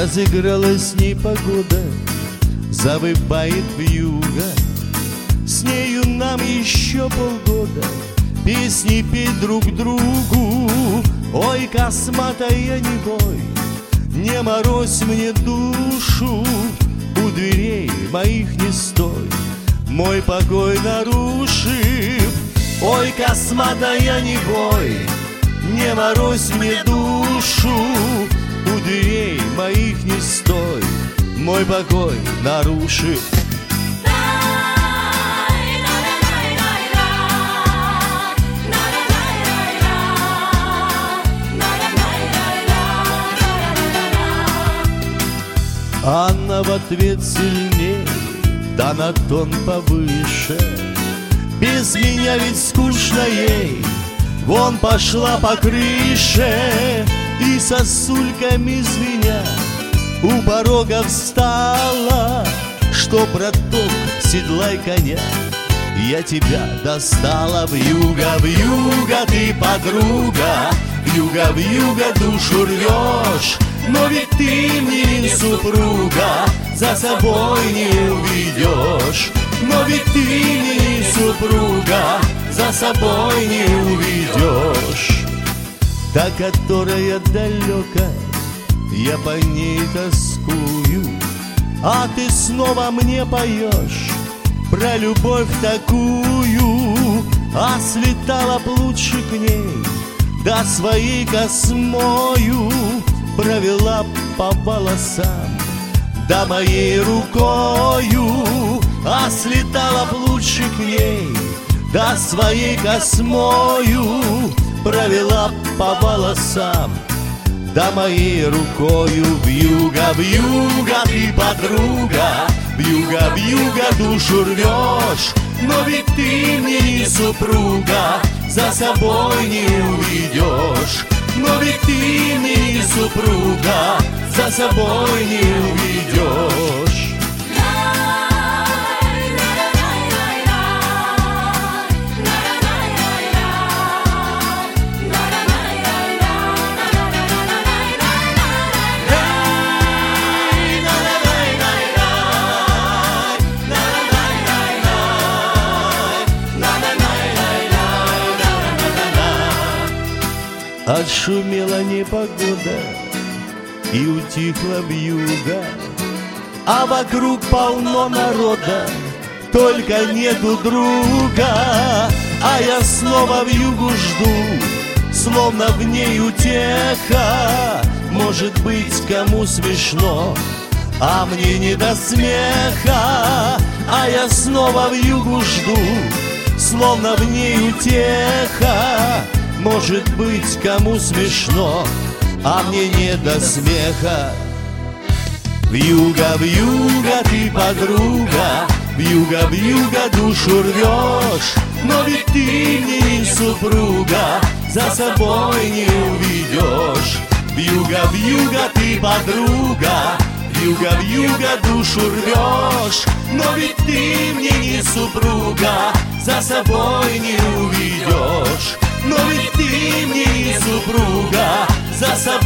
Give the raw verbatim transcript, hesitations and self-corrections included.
Разыгралась непогода, завывает вьюга. С нею нам еще полгода песни петь друг другу. Ой, косматая, не бой, не морозь мне душу, у дверей моих не стой, мой покой нарушив. Ой, косматая, не бой, не морозь мне душу, у дверей моих не стой, мой покой нарушив. Анна в ответ сильней, да на тон повыше. Без меня ведь скучно ей, вон пошла по крыше. И сосульками звеня у порога встала, что, браток, седлай коня, я тебя достала. Вьюга, вьюга, ты подруга, вьюга, вьюга, душу рвешь. Но ведь ты мне не супруга, за собой не уведешь. Но ведь ты мне не супруга, за собой не уведешь. Та, которая далека, я по ней тоскую, а ты снова мне поешь про любовь такую. А слетала б лучше к ней, да своей космою провела по волосам, да моей рукою. А слетала б лучше к ней, да своей космою провела по волосам, да моей рукою. Вьюга, вьюга, ты подруга, вьюга, вьюга, душу рвешь. Но ведь ты мне не супруга, за собой не уведешь. Но ведь ты мне не супруга, за собой не уведешь. Отшумела непогода и утихла вьюга, а вокруг полно народа, только нету друга. А я снова вьюгу жду, словно в ней утеха. Может быть, кому смешно, а мне не до смеха. А я снова вьюгу жду, словно в ней утеха. Может быть, кому смешно, а мне не до смеха. Вьюга, вьюга, ты подруга, вьюга, вьюга, душу рвешь. Но ведь ты мне не супруга, за собой не уведешь. Вьюга, вьюга, ты подруга, вьюга, вьюга, душу рвешь. Но ведь ты мне не супруга, за собой не уведешь. Но ведь ты мне не супруга, за собой